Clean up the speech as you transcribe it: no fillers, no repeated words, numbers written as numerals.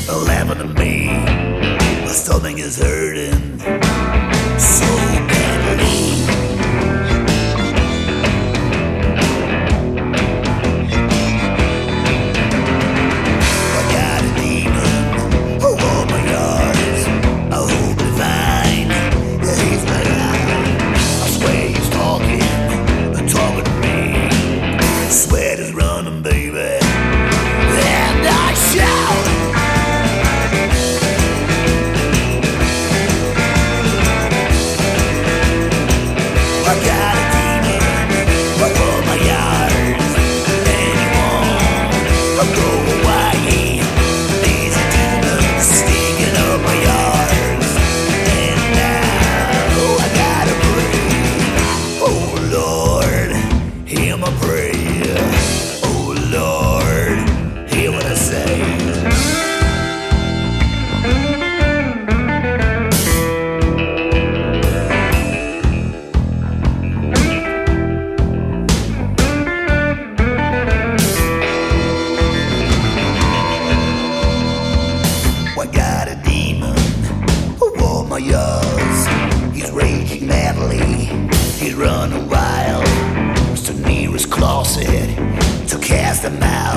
laughing at me. My stomach is hurting so badly. I got a demon who on my yards. I hope to find he's my eye. I swear he's talking to me. Sweat is running, baby, and I shout. I got a demon over my yards, and he won't go away. There's a demon sticking up my yards, and now I gotta pray. Oh Lord, hear my prayer. Oh Lord, hear what I say. I got a demon over my yards. He's raging madly, he's running wild. It's the nearest closet to cast him out.